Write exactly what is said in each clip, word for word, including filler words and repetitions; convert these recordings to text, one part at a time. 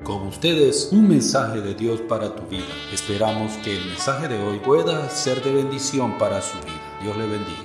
Con ustedes, un mensaje de Dios para tu vida. Esperamos que el mensaje de hoy pueda ser de bendición para su vida. Dios le bendiga.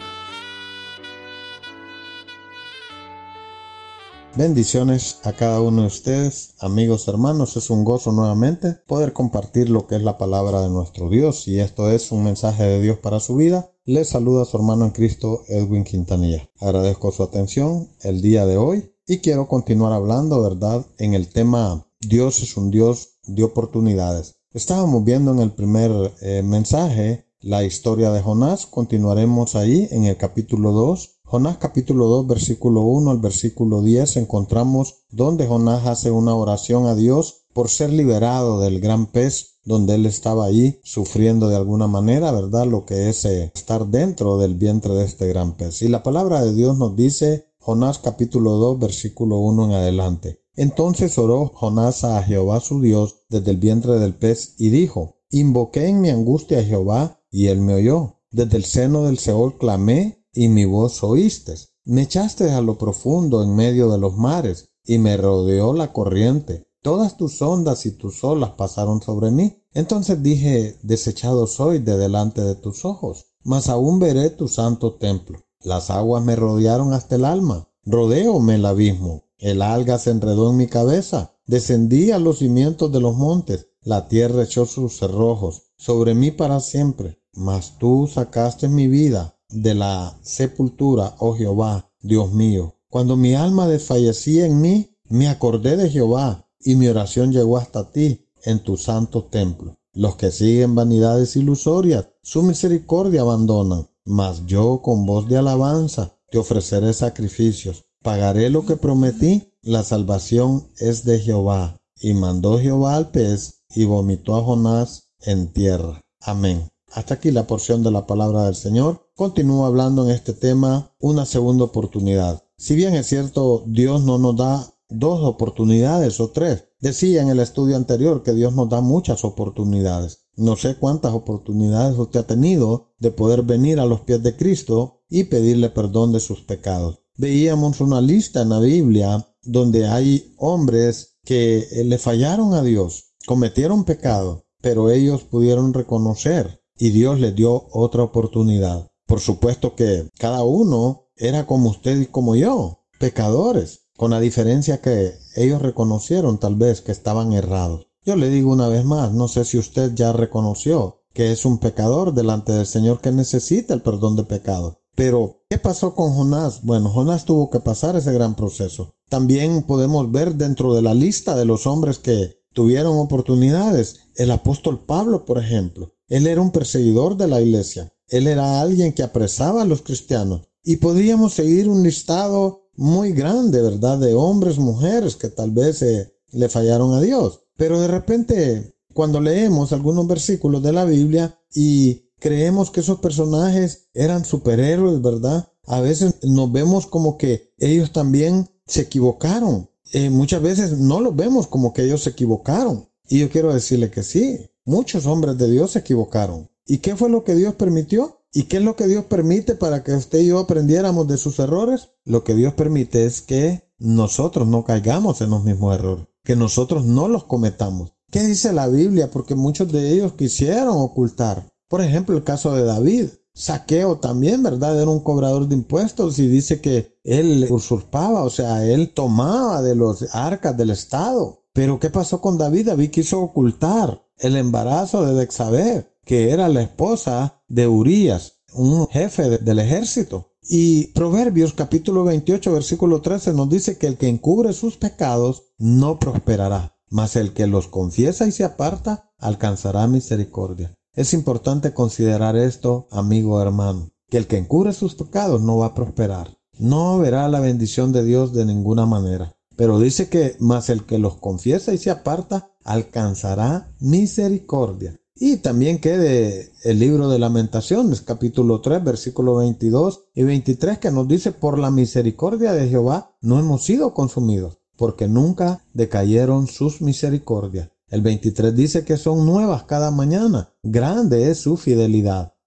Bendiciones a cada uno de ustedes, amigos, hermanos. Es un gozo nuevamente poder compartir lo que es la palabra de nuestro Dios, y esto es un mensaje de Dios para su vida. Les saluda su hermano en Cristo, Edwin Quintanilla. Agradezco su atención el día de hoy y quiero continuar hablando, ¿verdad?, en el tema Dios es un Dios de oportunidades. Estábamos viendo en el primer eh, mensaje la historia de Jonás. Continuaremos ahí en el capítulo dos. Jonás capítulo dos, versículo uno al versículo diez, encontramos donde Jonás hace una oración a Dios por ser liberado del gran pez, donde él estaba ahí sufriendo de alguna manera, ¿verdad?, lo que es eh, estar dentro del vientre de este gran pez. Y la palabra de Dios nos dice, Jonás capítulo dos, versículo uno en adelante. Entonces oró Jonás a Jehová su Dios desde el vientre del pez y dijo, invoqué en mi angustia a Jehová y él me oyó. Desde el seno del Seol clamé y mi voz oíste. Me echaste a lo profundo en medio de los mares y me rodeó la corriente. Todas tus ondas y tus olas pasaron sobre mí. Entonces dije, desechado soy de delante de tus ojos, mas aún veré tu santo templo. Las aguas me rodearon hasta el alma, rodéome el abismo. El alga se enredó en mi cabeza, descendí a los cimientos de los montes, la tierra echó sus cerrojos sobre mí para siempre. Mas tú sacaste mi vida de la sepultura, oh Jehová, Dios mío. Cuando mi alma desfallecía en mí, me acordé de Jehová, y mi oración llegó hasta ti en tu santo templo. Los que siguen vanidades ilusorias, su misericordia abandonan, mas yo con voz de alabanza te ofreceré sacrificios. Pagaré lo que prometí, la salvación es de Jehová. Y mandó Jehová al pez, y vomitó a Jonás en tierra. Amén. Hasta aquí la porción de la palabra del Señor. Continúo hablando en este tema, una segunda oportunidad. Si bien es cierto, Dios no nos da dos oportunidades o tres. Decía en el estudio anterior que Dios nos da muchas oportunidades. No sé cuántas oportunidades usted ha tenido de poder venir a los pies de Cristo y pedirle perdón de sus pecados. Veíamos una lista en la Biblia donde hay hombres que le fallaron a Dios, cometieron pecado, pero ellos pudieron reconocer y Dios les dio otra oportunidad. Por supuesto que cada uno era como usted y como yo, pecadores, con la diferencia que ellos reconocieron tal vez que estaban errados. Yo le digo una vez más, no sé si usted ya reconoció que es un pecador delante del Señor que necesita el perdón de pecados. Pero, ¿qué pasó con Jonás? Bueno, Jonás tuvo que pasar ese gran proceso. También podemos ver dentro de la lista de los hombres que tuvieron oportunidades, el apóstol Pablo, por ejemplo. Él era un perseguidor de la iglesia. Él era alguien que apresaba a los cristianos. Y podríamos seguir un listado muy grande, ¿verdad?, de hombres, mujeres que tal vez eh, le fallaron a Dios. Pero de repente, cuando leemos algunos versículos de la Biblia y creemos que esos personajes eran superhéroes, ¿verdad?, a veces nos vemos como que ellos también se equivocaron. Eh, muchas veces no los vemos como que ellos se equivocaron. Y yo quiero decirle que sí, muchos hombres de Dios se equivocaron. ¿Y qué fue lo que Dios permitió? ¿Y qué es lo que Dios permite para que usted y yo aprendiéramos de sus errores? Lo que Dios permite es que nosotros no caigamos en los mismos errores, que nosotros no los cometamos. ¿Qué dice la Biblia? Porque muchos de ellos quisieron ocultar. Por ejemplo, el caso de David. Zaqueo también, ¿verdad?, era un cobrador de impuestos y dice que él usurpaba, o sea, él tomaba de los arcas del Estado. Pero ¿qué pasó con David? David quiso ocultar el embarazo de Betsabé, que era la esposa de Urías, un jefe de, del ejército. Y Proverbios capítulo veintiocho, versículo trece nos dice que el que encubre sus pecados no prosperará, mas el que los confiesa y se aparta alcanzará misericordia. Es importante considerar esto, amigo hermano, que el que encubre sus pecados no va a prosperar. No verá la bendición de Dios de ninguna manera. Pero dice que más el que los confiesa y se aparta alcanzará misericordia. Y también quede el libro de Lamentaciones, capítulo tres, versículos veintidós y veintitrés, que nos dice, por la misericordia de Jehová no hemos sido consumidos, porque nunca decayeron sus misericordias. El veintitrés dice que son nuevas cada mañana, grande es su fidelidad.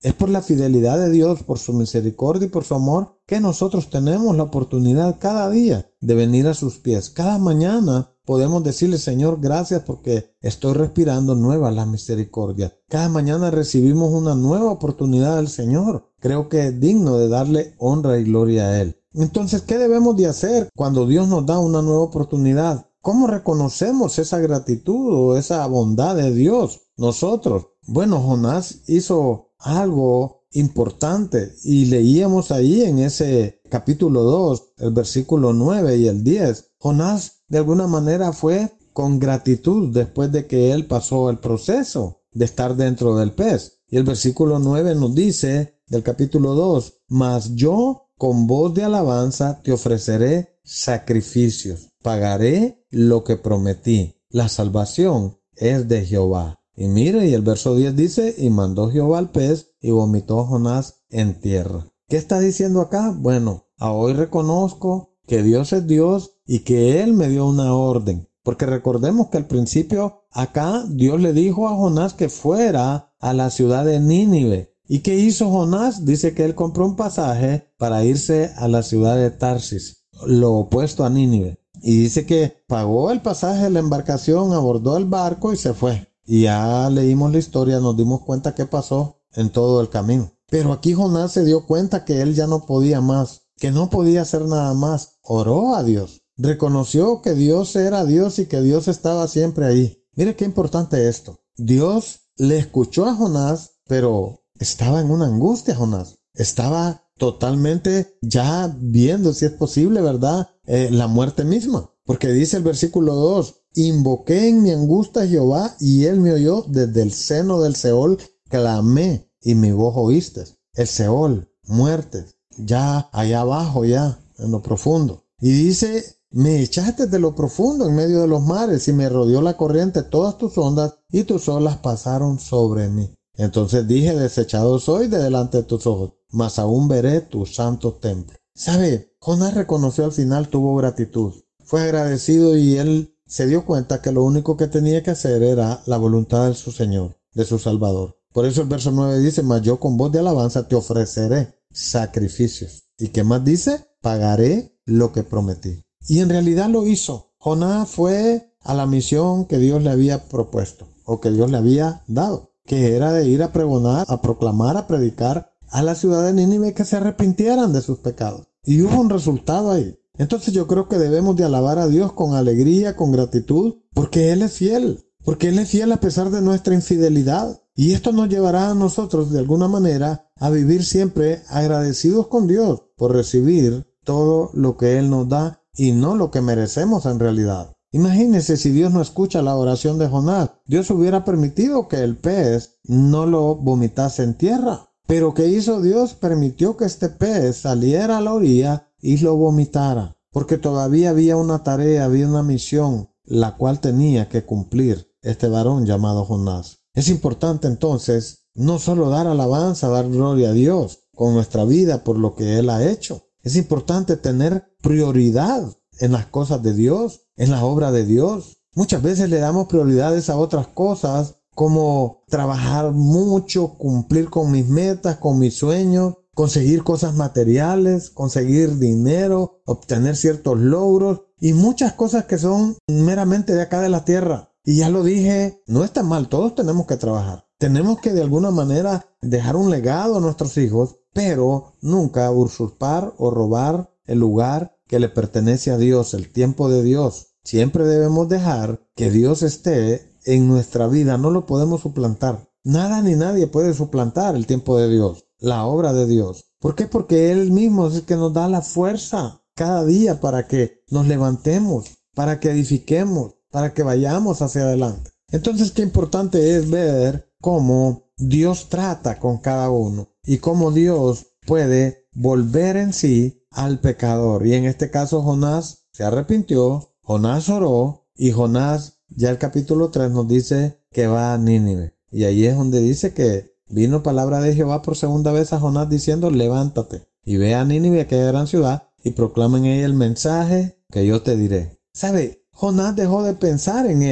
Es por la fidelidad de Dios, por su misericordia y por su amor, que nosotros tenemos la oportunidad cada día de venir a sus pies. Cada mañana podemos decirle, Señor, gracias porque estoy respirando nueva la misericordia. Cada mañana recibimos una nueva oportunidad del Señor. Creo que es digno de darle honra y gloria a Él. Entonces, ¿qué debemos de hacer cuando Dios nos da una nueva oportunidad? ¿Cómo reconocemos esa gratitud o esa bondad de Dios nosotros? Bueno, Jonás hizo algo importante y leíamos ahí en ese capítulo dos, el versículo nueve y el diez. Jonás de alguna manera fue con gratitud después de que él pasó el proceso de estar dentro del pez. Y el versículo nueve nos dice del capítulo dos, mas yo con voz de alabanza te ofreceré sacrificios, pagaré lo que prometí. La salvación es de Jehová. Y mire, y el verso diez dice, y mandó Jehová al pez y vomitó a Jonás en tierra. ¿Qué está diciendo acá? Bueno, a hoy reconozco que Dios es Dios y que Él me dio una orden. Porque recordemos que al principio acá Dios le dijo a Jonás que fuera a la ciudad de Nínive. ¿Y qué hizo Jonás? Dice que él compró un pasaje para irse a la ciudad de Tarsis, lo opuesto a Nínive. Y dice que pagó el pasaje de la embarcación, abordó el barco y se fue. Y ya leímos la historia, nos dimos cuenta qué pasó en todo el camino. Pero aquí Jonás se dio cuenta que él ya no podía más, que no podía hacer nada más. Oró a Dios, reconoció que Dios era Dios y que Dios estaba siempre ahí. Mire qué importante esto. Dios le escuchó a Jonás, pero estaba en una angustia Jonás. Estaba totalmente ya viendo si es posible, ¿verdad? Eh, la muerte misma. Porque dice el versículo dos, invoqué en mi angustia a Jehová y él me oyó desde el seno del Seol, clamé y mi voz oíste. El Seol, muerte, ya allá abajo, ya en lo profundo. Y dice, me echaste de lo profundo en medio de los mares y me rodeó la corriente todas tus ondas y tus olas pasaron sobre mí. Entonces dije, desechado soy de delante de tus ojos, mas aún veré tu santo templo. ¿Sabe? Jonás reconoció al final, tuvo gratitud. Fue agradecido y él se dio cuenta que lo único que tenía que hacer era la voluntad de su Señor, de su Salvador. Por eso el verso nueve dice, mas yo con voz de alabanza te ofreceré sacrificios. ¿Y qué más dice? Pagaré lo que prometí. Y en realidad lo hizo. Jonás fue a la misión que Dios le había propuesto, o que Dios le había dado, que era de ir a pregonar, a proclamar, a predicar a la ciudad de Nínive que se arrepintieran de sus pecados. Y hubo un resultado ahí. Entonces yo creo que debemos de alabar a Dios con alegría, con gratitud, porque Él es fiel, porque Él es fiel a pesar de nuestra infidelidad. Y esto nos llevará a nosotros de alguna manera a vivir siempre agradecidos con Dios por recibir todo lo que Él nos da y no lo que merecemos en realidad. Imagínense si Dios no escucha la oración de Jonás. Dios hubiera permitido que el pez no lo vomitase en tierra. Pero ¿qué hizo Dios? Permitió que este pez saliera a la orilla y lo vomitara, porque todavía había una tarea, había una misión, la cual tenía que cumplir este varón llamado Jonás. Es importante entonces no solo dar alabanza, dar gloria a Dios con nuestra vida por lo que Él ha hecho. Es importante tener prioridad en las cosas de Dios, en la obra de Dios. Muchas veces le damos prioridades a otras cosas, como trabajar mucho, cumplir con mis metas, con mis sueños, conseguir cosas materiales, conseguir dinero, obtener ciertos logros y muchas cosas que son meramente de acá de la tierra. Y ya lo dije, no está mal, todos tenemos que trabajar. Tenemos que de alguna manera dejar un legado a nuestros hijos, pero nunca usurpar o robar el lugar que le pertenece a Dios, el tiempo de Dios. Siempre debemos dejar que Dios esté en nuestra vida, no lo podemos suplantar. Nada ni nadie puede suplantar el tiempo de Dios, la obra de Dios. ¿Por qué? Porque Él mismo es el que nos da la fuerza cada día para que nos levantemos, para que edifiquemos, para que vayamos hacia adelante. Entonces, qué importante es ver cómo Dios trata con cada uno y cómo Dios puede volver en sí al pecador. Y en este caso Jonás se arrepintió, Jonás oró y Jonás, ya el capítulo tres nos dice que va a Nínive. Y ahí es donde dice que vino palabra de Jehová por segunda vez a Jonás diciendo, levántate y ve a Nínive, aquella gran ciudad, y proclama en ella el mensaje que yo te diré. ¿Sabe? Jonás dejó de pensar en él.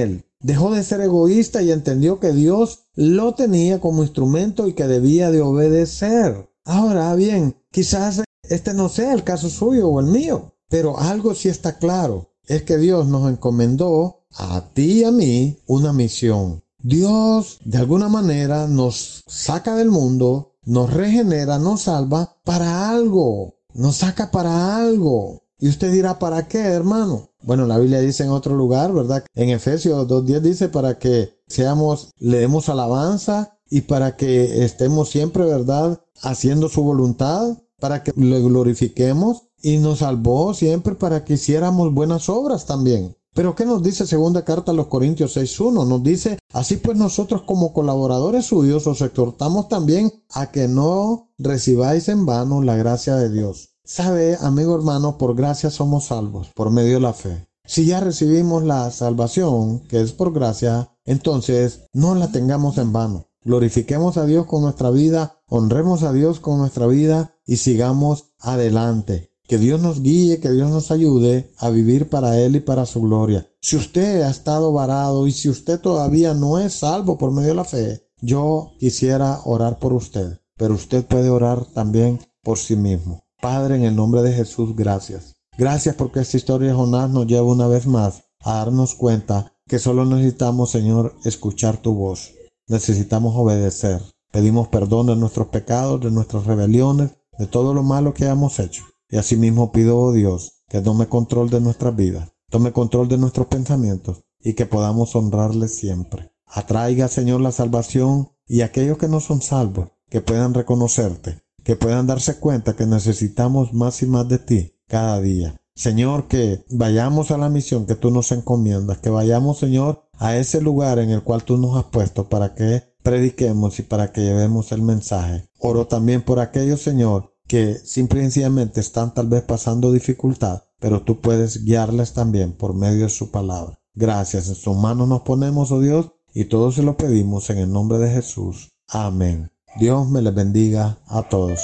Dejó de ser egoísta y entendió que Dios lo tenía como instrumento y que debía de obedecer. Ahora bien, quizás este no sea el caso suyo o el mío, pero algo sí está claro, es que Dios nos encomendó a ti y a mí una misión. Dios de alguna manera nos saca del mundo, nos regenera, nos salva para algo, nos saca para algo. Y usted dirá, ¿para qué, hermano? Bueno, la Biblia dice en otro lugar, ¿verdad? En Efesios dos diez dice para que seamos, le demos alabanza y para que estemos siempre, ¿verdad? Haciendo su voluntad, para que le glorifiquemos, y nos salvó siempre para que hiciéramos buenas obras también. Pero ¿qué nos dice segunda carta a los Corintios seis uno? Nos dice, así pues nosotros como colaboradores suyos os exhortamos también a que no recibáis en vano la gracia de Dios. Sabe, amigo hermano, por gracia somos salvos, por medio de la fe. Si ya recibimos la salvación, que es por gracia, entonces no la tengamos en vano. Glorifiquemos a Dios con nuestra vida, honremos a Dios con nuestra vida y sigamos adelante. Que Dios nos guíe, que Dios nos ayude a vivir para Él y para su gloria. Si usted ha estado varado y si usted todavía no es salvo por medio de la fe, yo quisiera orar por usted, pero usted puede orar también por sí mismo. Padre, en el nombre de Jesús, gracias. Gracias porque esta historia de Jonás nos lleva una vez más a darnos cuenta que solo necesitamos, Señor, escuchar tu voz. Necesitamos obedecer. Pedimos perdón de nuestros pecados, de nuestras rebeliones, de todo lo malo que hayamos hecho. Y asimismo pido, oh Dios, que tome control de nuestras vidas, tome control de nuestros pensamientos y que podamos honrarle siempre. Atraiga, Señor, la salvación y aquellos que no son salvos, que puedan reconocerte, que puedan darse cuenta que necesitamos más y más de ti cada día. Señor, que vayamos a la misión que tú nos encomiendas, que vayamos, Señor, a ese lugar en el cual tú nos has puesto para que prediquemos y para que llevemos el mensaje. Oro también por aquellos, Señor, que simple y sencillamente están tal vez pasando dificultad, pero tú puedes guiarles también por medio de su palabra. Gracias, en sus manos nos ponemos, oh Dios, y todo se lo pedimos en el nombre de Jesús. Amén. Dios me les bendiga a todos.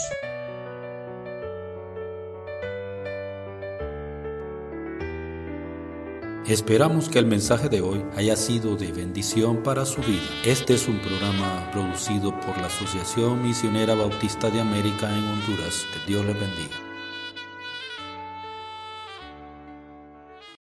Esperamos que el mensaje de hoy haya sido de bendición para su vida. Este es un programa producido por la Asociación Misionera Bautista de América en Honduras. Que Dios les bendiga.